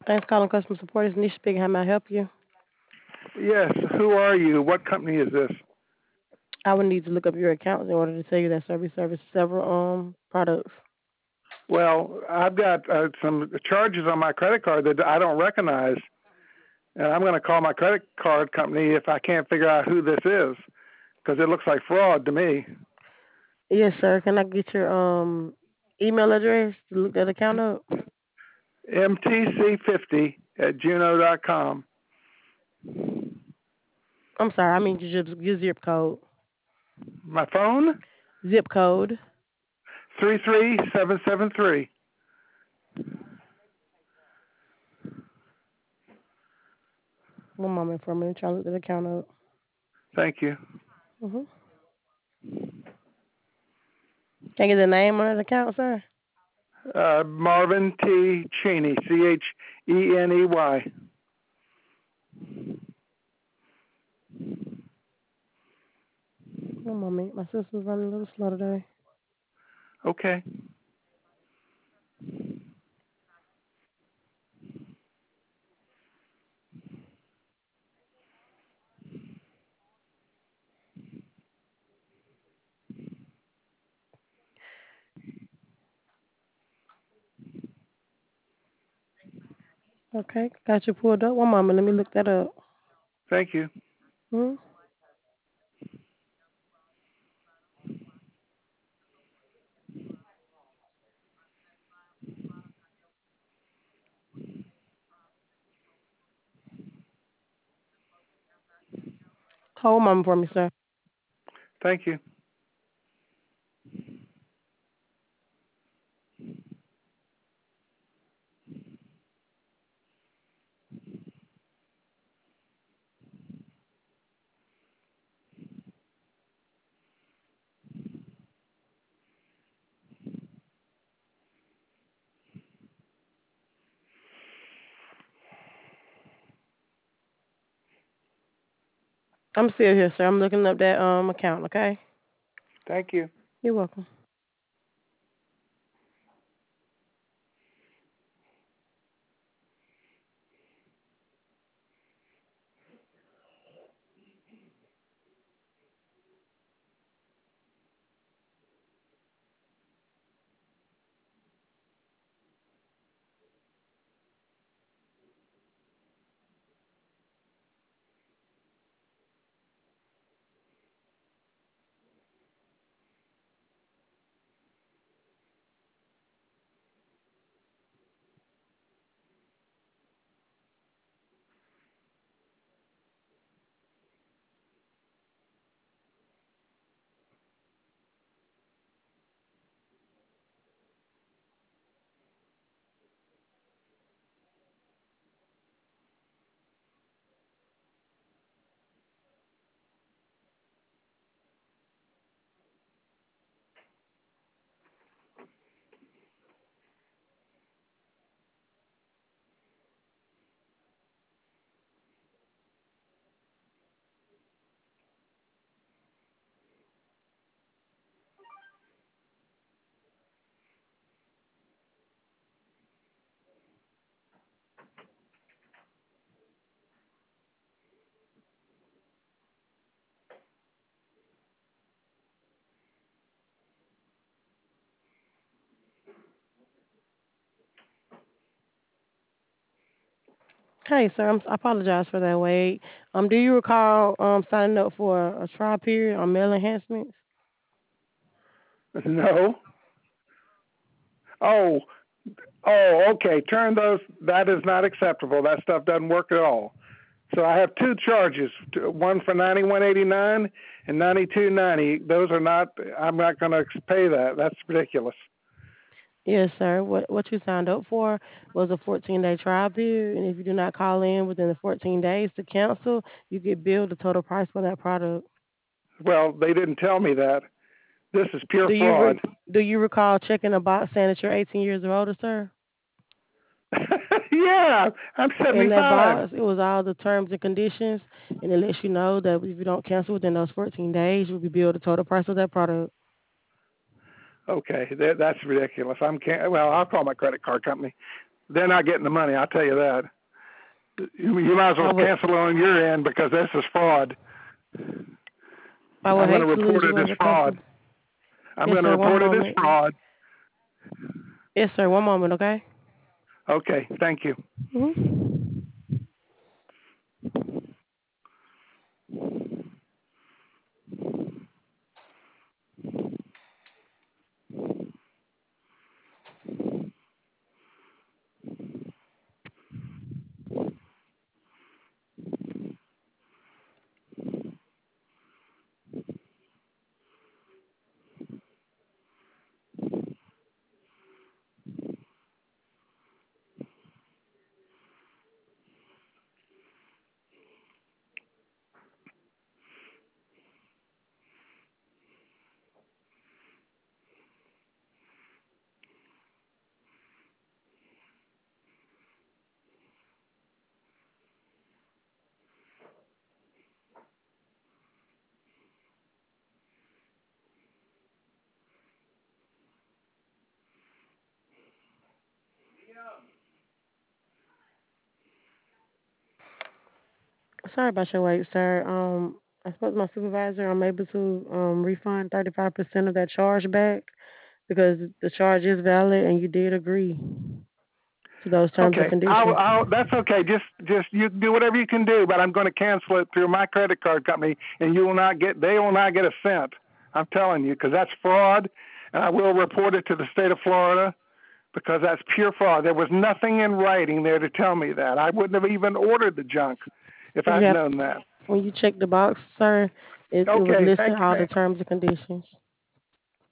Thanks for calling customer support. It's Nisha speaking. How may I help you? Yes, who are you? What company is this? I would need to look up your account in order to tell you that service several products. Well, I've got some charges on my credit card that I don't recognize, and I'm going to call my credit card company if I can't figure out who this is, because it looks like fraud to me. Yes, sir. Can I get your email address to look that account up? MTC50 at juno.com. I'm sorry. I mean your zip code. My phone? Zip code. 33773. One moment for me. I'm trying to look that account up. Thank you. Mhm. Can I get the name on that account, sir? Marvin T. Cheney, Cheney. One moment. My system's running a little slow today. Okay. Okay. Got you pulled up. One moment. Let me look that up. Thank you. Hmm. Hold one moment for me, sir. Thank you. I'm still here, sir. I'm looking up that account. Okay. Thank you. You're welcome. Hey, sir. I apologize for that wait. Do you recall signing up for a trial period on mail enhancements? No. Oh, okay. Turn those. That is not acceptable. That stuff doesn't work at all. So I have two charges. One for 91.89 and 92.90. Those are not. I'm not going to pay that. That's ridiculous. Yes, sir. What you signed up for was a 14-day trial period, and if you do not call in within the 14 days to cancel, you get billed the total price for that product. Well, they didn't tell me that. This is pure Do you fraud. do you recall checking a box saying that you're 18 years or older, sir? Yeah, I'm In that 75. box, it was all the terms and conditions, and it lets you know that if you don't cancel within those 14 days, you'll be billed the total price of that product. Okay, that's ridiculous. Well, I'll call my credit card company. they're not getting the money. I'll tell you that. You might as I well would cancel it on your end because this is fraud. I would I'm going to hate to report lose you it as as a fraud. customer. I'm Yes, going to sir. One report it as moment. fraud. Yes, sir. One moment. Okay. Okay, thank you. Mhm. Sorry about your wait, sir. I spoke to my supervisor. I'm able to refund 35% of that charge back because the charge is valid and you did agree to those terms and Okay, conditions. that's okay. Just you do whatever you can do, but I'm going to cancel it through my credit card company, and you will not get. They will not get a cent. I'm telling you, because that's fraud, and I will report it to the state of Florida because that's pure fraud. There was nothing in writing there to tell me that. I wouldn't have even ordered the junk if You I'd have known that. when you check the box, sir, it was Okay, listed thank you, all the ma'am. terms and conditions.